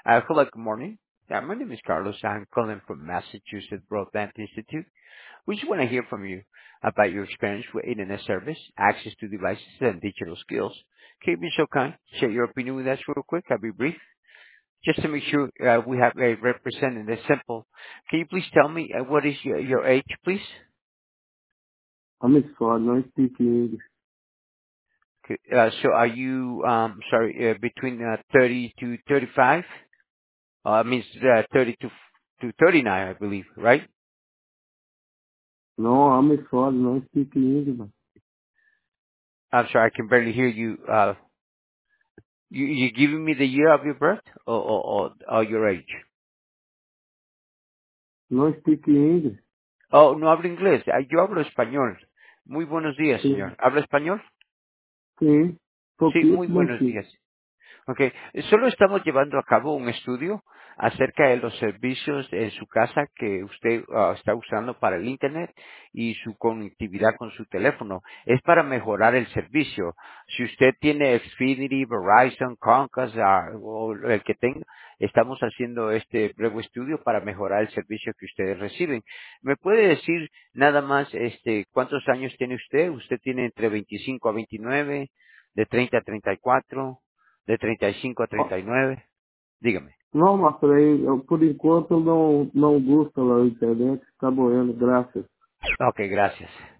Hello, good morning. My name is Carlos. I'm calling from Massachusetts Broadband Institute. We just want to hear from you about your experience with internet service, access to devices, and digital skills. Can you be so kind? Share your opinion with us real quick. I'll be brief. Just to make sure we have a representative simple. Can you please tell me what is your age, please? I'm excited. No speak English. Okay, so are you, between 30 to 35? Means 30 to 39, I believe, right? No, I'm excited. No speak English, man. I'm sorry, I can barely hear you. You giving me the year of your birth or your age? No speak English. Oh, no hablo inglés. Yo hablo español. Muy buenos días, Sim, señor. ¿Habla español? sim. Sí, Pouquinho, muy mas buenos sim. días. Ok, solo estamos llevando a cabo un estudio acerca de los servicios en su casa que usted está usando para el Internet y su conectividad con su teléfono. Es para mejorar el servicio. Si usted tiene Xfinity, Verizon, Comcast o el que tenga, estamos haciendo este breve estudio para mejorar el servicio que ustedes reciben. ¿Me puede decir nada más cuántos años tiene usted? ¿Usted tiene entre 25 a 29, de 30 a 34? De 35 a Ó, 39. Dígame. não, mas peraí, por enquanto eu não gosto da internet. Tá morrendo, graças. Ok, gracias.